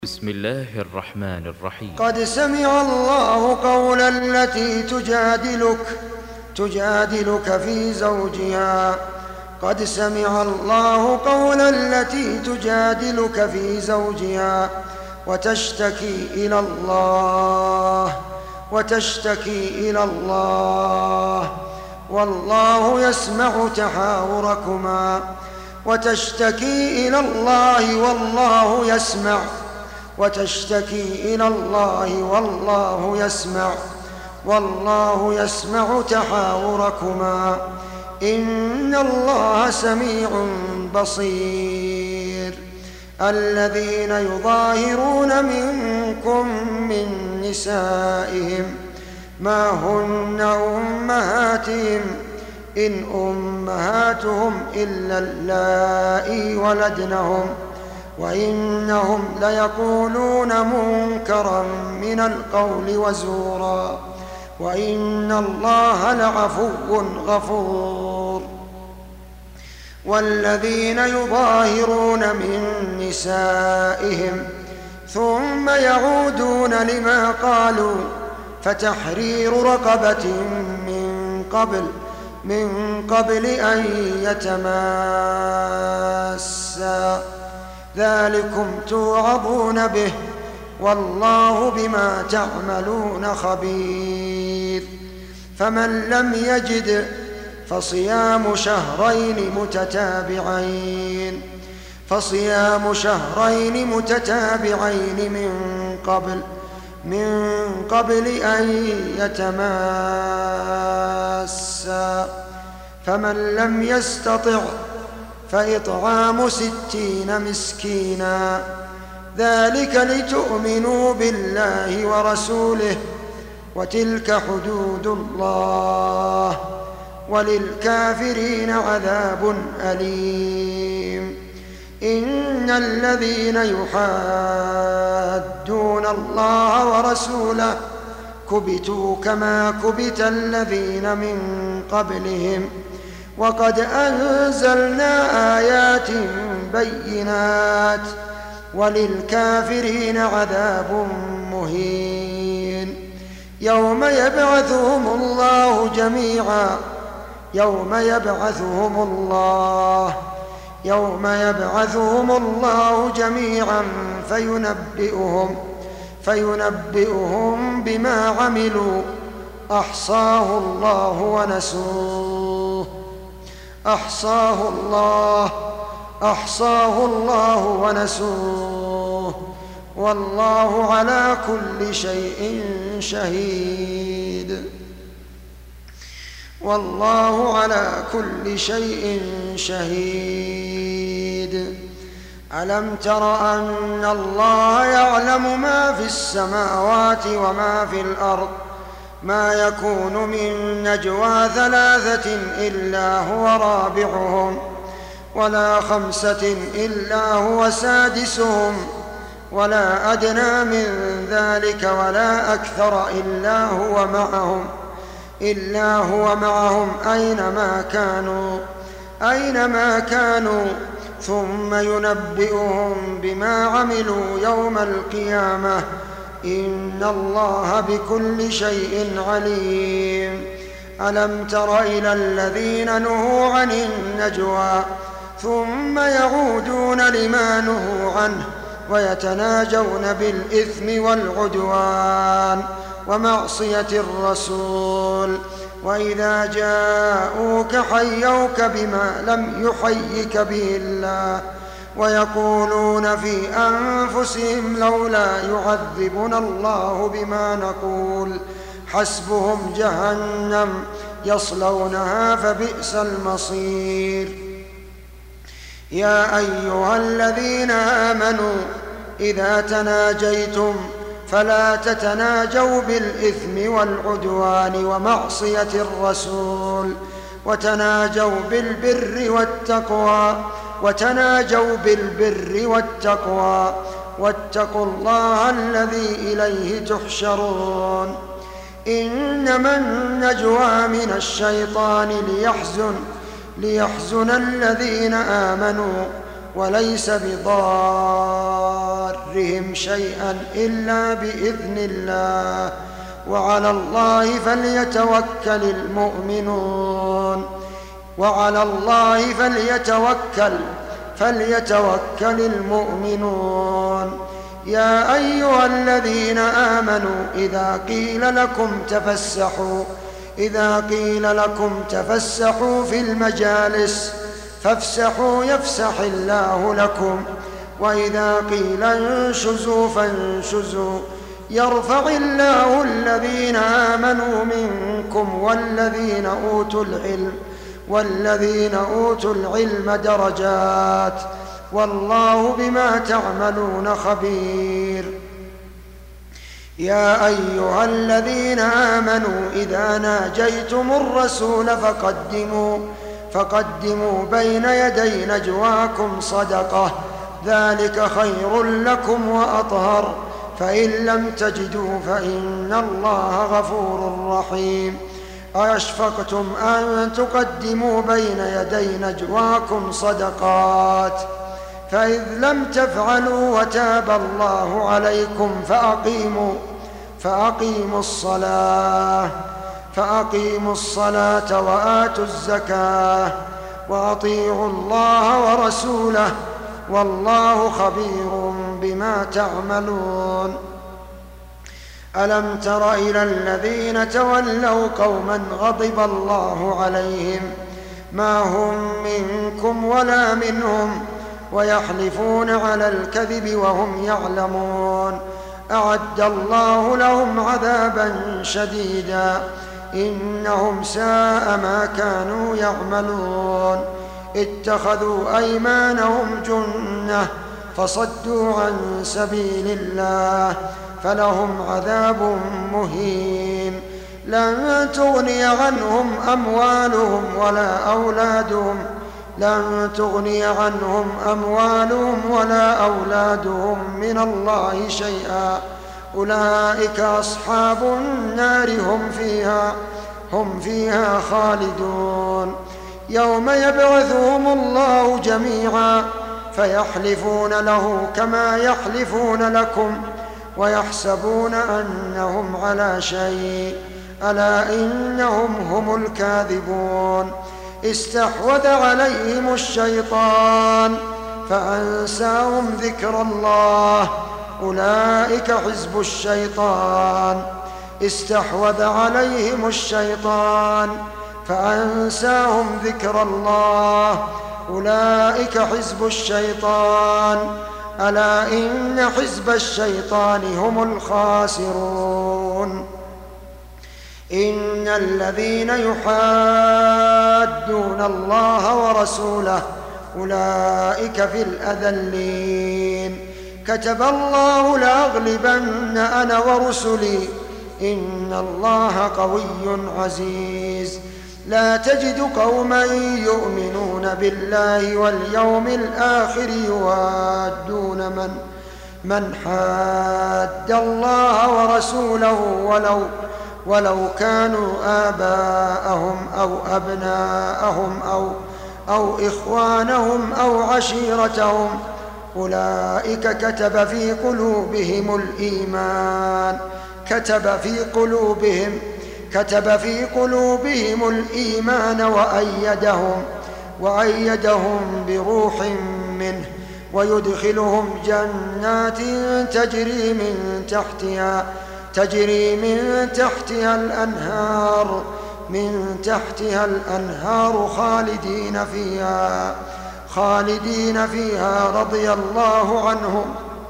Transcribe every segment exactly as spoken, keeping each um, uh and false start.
بسم الله الرحمن الرحيم. قد سمع الله قول التي تجادلك تجادلك في زوجها قد سمع الله قول التي تجادلك في زوجها وتشتكي إلى الله وتشتكي إلى الله والله يسمع تحاوركما وتشتكي إلى الله والله يسمع وتشتكي إلى الله والله يسمع والله يسمع تحاوركما إن الله سميع بصير. الذين يظاهرون منكم من نسائهم ما هن أمهاتهم إن أمهاتهم إلا اللائي ولدنهم وإنهم ليقولون منكرا من القول وزورا وإن الله لعفو غفور. والذين يظاهرون من نسائهم ثم يعودون لما قالوا فتحرير رقبة من قبل من قبل أن يتماسا ذلكم توعظون به والله بما تعملون خبير. فمن لم يجد فصيام شهرين متتابعين فصيام شهرين متتابعين من قبل من قبل أن يتماسا فمن لم يستطع فإطعام ستين مسكينا ذلك لتؤمنوا بالله ورسوله وتلك حدود الله وللكافرين عذاب أليم. إن الذين يحادون الله ورسوله كبتوا كما كبت الذين من قبلهم وقد أنزلنا آيات بينات وللكافرين عذاب مهين. يوم يبعثهم الله جميعا يوم يبعثهم الله يوم يبعثهم الله جميعا فينبئهم فينبئهم بما عملوا أحصاه الله ونسوه أحصاه الله أحصاه الله ونسوه والله على كل شيء شهيد والله على كل شيء شهيد. ألم تر أن الله يعلم ما في السماوات وما في الأرض ما يكون من نجوى ثلاثة إلا هو رابعهم ولا خمسة إلا هو سادسهم ولا أدنى من ذلك ولا أكثر إلا هو معهم إلا هو معهم أينما كانوا أينما كانوا ثم ينبئهم بما عملوا يوم القيامة إن الله بكل شيء عليم. ألم تر إلى الذين نهوا عن النجوى ثم يعودون لما نهوا عنه ويتناجون بالإثم والعدوان ومعصية الرسول وإذا جاءوك حيوك بما لم يحيك به الله ويقولون في أنفسهم لولا يعذبنا الله بما نقول حسبهم جهنم يصلونها فبئس المصير. يا أيها الذين آمنوا إذا تناجيتم فلا تتناجوا بالإثم والعدوان ومعصية الرسول وتناجوا بالبر والتقوى وتناجوا بالبر والتقوى واتقوا الله الذي إليه تحشرون. إنما النجوى من الشيطان ليحزن ليحزن الذين آمنوا وليس بضار ضرهم شيئا إلا بإذن الله وعلى الله فليتوكل المؤمنون وعلى الله فليتوكل فليتوكل المؤمنون. يا أيها الذين آمنوا إذا قيل لكم تفسحوا إذا قيل لكم تفسحوا في المجالس فافسحوا يفسح الله لكم وإذا قيل انشزوا فانشزوا يرفع الله الذين آمنوا منكم والذين أوتوا العلم والذين أوتوا العلم درجات والله بما تعملون خبير. يا أيها الذين آمنوا إذا ناجيتم الرسول فقدموا فقدموا بين يدي نجواكم صدقة ذلك خير لكم وأطهر فإن لم تجدوا فإن الله غفور رحيم. أأشفقتم أن تقدموا بين يدي نجواكم صدقات فإذ لم تفعلوا وتاب الله عليكم فأقيموا فأقيموا الصلاة فأقيموا الصلاة وآتوا الزكاة وأطيعوا الله ورسوله والله خبير بما تعملون. ألم تر إلى الذين تولوا قوما غضب الله عليهم ما هم منكم ولا منهم ويحلفون على الكذب وهم يعلمون أعد الله لهم عذابا شديدا إنهم ساء ما كانوا يعملون. اتخذوا أيمانهم جنة فصدوا عن سبيل الله فلهم عذاب مهين. لن تغني عنهم أموالهم ولا أولادهم لن تغني عنهم أموالهم ولا أولادهم من الله شيئا أولئك أصحاب النار هم فيها هم فيها خالدون. يوم يبعثهم الله جميعا فيحلفون له كما يحلفون لكم ويحسبون أنهم على شيء ألا إنهم هم الكاذبون. استحوذ عليهم الشيطان فأنساهم ذكر الله أولئك حزب الشيطان استحوذ عليهم الشيطان فأنساهم ذكر الله أولئك حزب الشيطان ألا إن حزب الشيطان هم الخاسرون. إن الذين يحادون الله ورسوله أولئك في الأذلين. كتب الله لأغلبن أنا ورسلي إن الله قوي عزيز. لا تجد قوما يؤمنون بالله واليوم الآخر يوادون من من حاد الله ورسوله ولو ولو كانوا آباءهم أو أبناءهم أو أو إخوانهم أو عشيرتهم أولئك كتب في قلوبهم الإيمان كتب في قلوبهم كتب في قلوبهم الإيمان وأيدهم وأيدهم بروح منه ويدخلهم جنات تجري من تحتها تجري من تحتها الأنهار من تحتها الأنهار خالدين فيها خالدين فيها رضي الله عنهم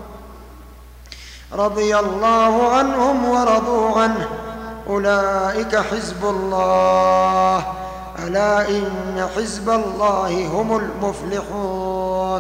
رضي الله عنهم ورضوا عنه أولئك حزب الله ألا إن حزب الله هم المفلحون.